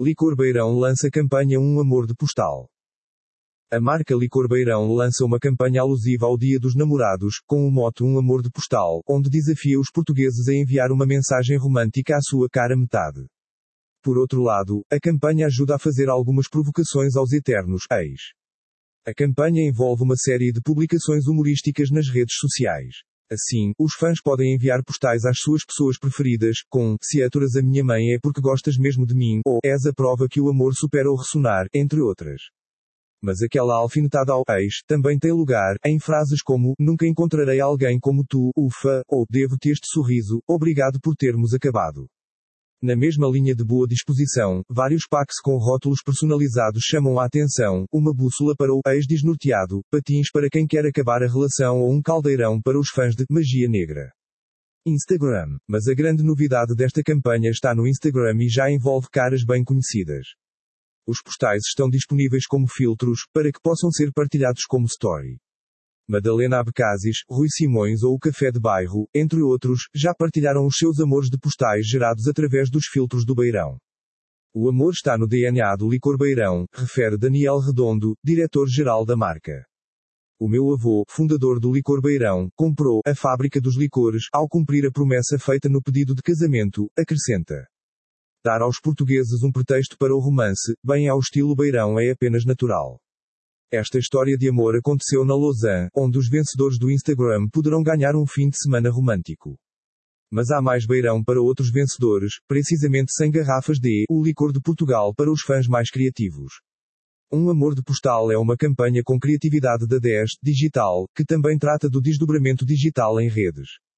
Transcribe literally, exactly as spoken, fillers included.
Licor Beirão lança campanha Um Amor de Postal. A marca Licor Beirão lança uma campanha alusiva ao Dia dos Namorados, com o mote Um Amor de Postal, onde desafia os portugueses a enviar uma mensagem romântica à sua cara metade. Por outro lado, a campanha ajuda a fazer algumas provocações aos eternos ex. A campanha envolve uma série de publicações humorísticas nas redes sociais. Assim, os fãs podem enviar postais às suas pessoas preferidas, com "Se aturas a minha mãe é porque gostas mesmo de mim" ou "És a prova que o amor supera o ressonar", entre outras. Mas aquela alfinetada ao ex também tem lugar em frases como "Nunca encontrarei alguém como tu, ufa", ou "Devo-te este sorriso, obrigado por termos acabado". Na mesma linha de boa disposição, vários packs com rótulos personalizados chamam a atenção: uma bússola para o ex desnorteado, patins para quem quer acabar a relação ou um caldeirão para os fãs de magia negra. Instagram. Mas a grande novidade desta campanha está no Instagram e já envolve caras bem conhecidas. Os postais estão disponíveis como filtros, para que possam ser partilhados como story. Madalena Abcasis, Rui Simões ou o Café de Bairro, entre outros, já partilharam os seus amores de postais gerados através dos filtros do Beirão. O amor está no D N A do Licor Beirão, refere Daniel Redondo, diretor-geral da marca. O meu avô, fundador do Licor Beirão, comprou a fábrica dos licores ao cumprir a promessa feita no pedido de casamento, acrescenta. Dar aos portugueses um pretexto para o romance, bem ao estilo Beirão, é apenas natural. Esta história de amor aconteceu na Lausanne, onde os vencedores do Instagram poderão ganhar um fim de semana romântico. Mas há mais Beirão para outros vencedores, precisamente cem garrafas de O Licor de Portugal para os fãs mais criativos. Um Amor de Postal é uma campanha com criatividade da dez Digital, que também trata do desdobramento digital em redes.